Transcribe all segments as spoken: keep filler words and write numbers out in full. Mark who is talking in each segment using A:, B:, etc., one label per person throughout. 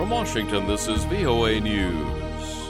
A: From Washington, this is V O A News.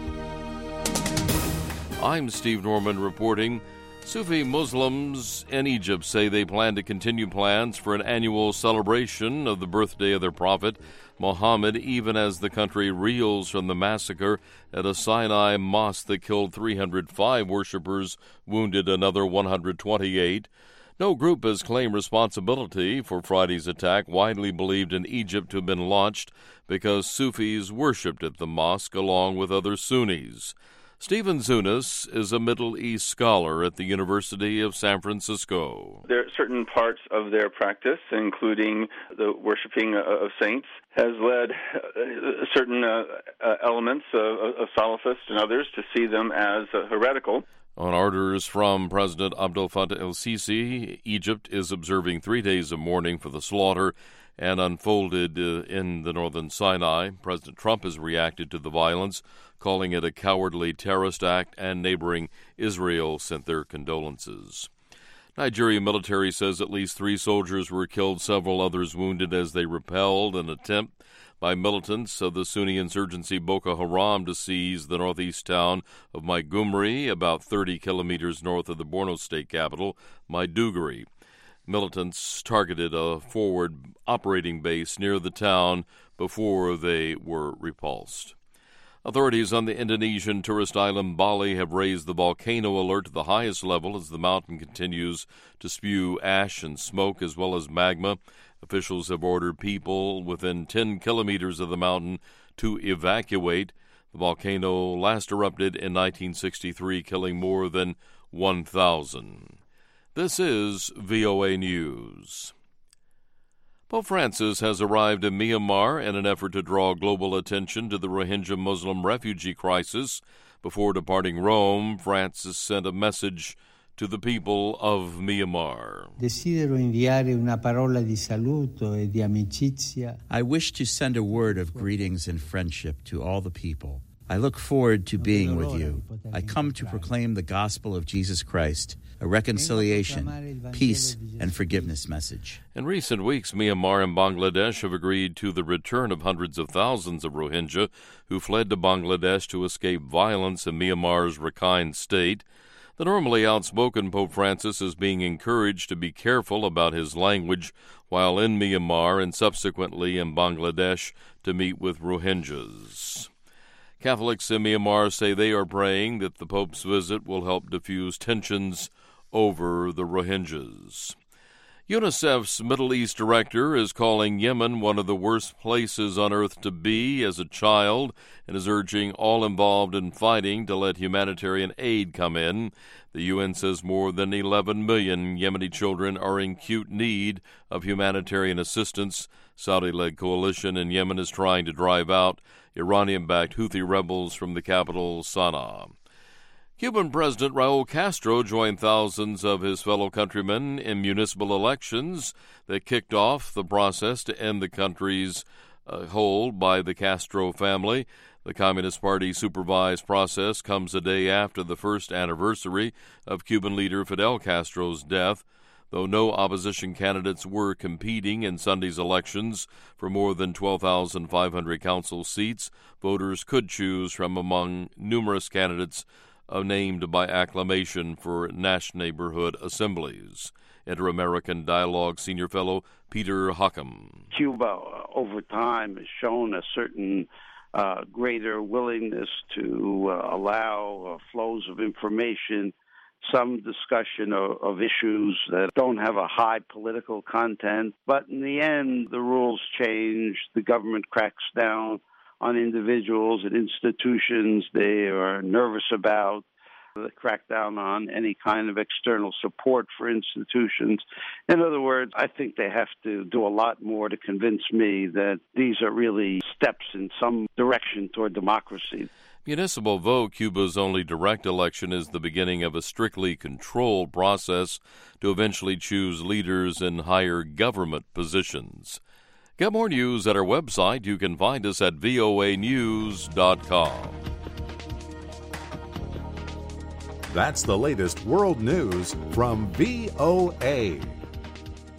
A: I'm Steve Norman reporting. Sufi Muslims in Egypt say they plan to continue plans for an annual celebration of the birthday of their prophet, Muhammad, even as the country reels from the massacre at a Sinai mosque that killed three hundred five worshippers, wounded another one hundred twenty-eight. No group has claimed responsibility for Friday's attack, widely believed in Egypt to have been launched because Sufis worshipped at the mosque along with other Sunnis. Stephen Zunas is a Middle East scholar at the University of San Francisco.
B: There are certain parts of their practice, including the worshiping of saints, has led certain uh, uh, elements of, of Salafists and others to see them as uh, heretical.
A: On orders from President Abdel Fattah el-Sisi, Egypt is observing three days of mourning for the slaughter and unfolded uh, in the northern Sinai. President Trump has reacted to the violence, calling it a cowardly terrorist act, and neighboring Israel sent their condolences. Nigeria military says at least three soldiers were killed, several others wounded as they repelled an attempt by militants of the Sunni insurgency Boko Haram to seize the northeast town of Maiduguri, about thirty kilometers north of the Borno state capital, Maiduguri. Militants targeted a forward operating base near the town before they were repulsed. Authorities on the Indonesian tourist island Bali have raised the volcano alert to the highest level as the mountain continues to spew ash and smoke as well as magma. Officials have ordered people within ten kilometers of the mountain to evacuate. The volcano last erupted in nineteen sixty-three, killing more than one thousand. This is V O A News. Pope Francis has arrived in Myanmar in an effort to draw global attention to the Rohingya Muslim refugee crisis. Before departing Rome, Francis sent a message to the people of Myanmar.
C: Desidero inviare una parola di saluto e di amicizia.
D: I wish to send a word of greetings and friendship to all the people. I look forward to being with you. I come to proclaim the gospel of Jesus Christ, a reconciliation, peace, and forgiveness message.
A: In recent weeks, Myanmar and Bangladesh have agreed to the return of hundreds of thousands of Rohingya who fled to Bangladesh to escape violence in Myanmar's Rakhine state. The normally outspoken Pope Francis is being encouraged to be careful about his language while in Myanmar and subsequently in Bangladesh to meet with Rohingyas. Catholics in Myanmar say they are praying that the Pope's visit will help diffuse tensions over the Rohingyas. UNICEF's Middle East director is calling Yemen one of the worst places on earth to be as a child and is urging all involved in fighting to let humanitarian aid come in. The U N says more than eleven million Yemeni children are in acute need of humanitarian assistance. Saudi-led coalition in Yemen is trying to drive out Iranian-backed Houthi rebels from the capital, Sana'a. Cuban President Raul Castro joined thousands of his fellow countrymen in municipal elections that kicked off the process to end the country's uh, hold by the Castro family. The Communist Party supervised process comes a day after the first anniversary of Cuban leader Fidel Castro's death. Though no opposition candidates were competing in Sunday's elections for more than twelve thousand five hundred council seats, voters could choose from among numerous candidates uh, named by acclamation for national neighborhood assemblies. Inter-American Dialogue Senior Fellow Peter Hockham.
E: Cuba, over time, has shown a certain uh, greater willingness to uh, allow uh, flows of information, some discussion of, of issues that don't have a high political content. But in the end, the rules change. The government cracks down on individuals and institutions they are nervous about. They crack down on any kind of external support for institutions. In other words, I think they have to do a lot more to convince me that these are really steps in some direction toward democracy.
A: Municipal vote, Cuba's only direct election, is the beginning of a strictly controlled process to eventually choose leaders in higher government positions. Get more news at our website. You can find us at V O A news dot com.
F: That's the latest world news from V O A.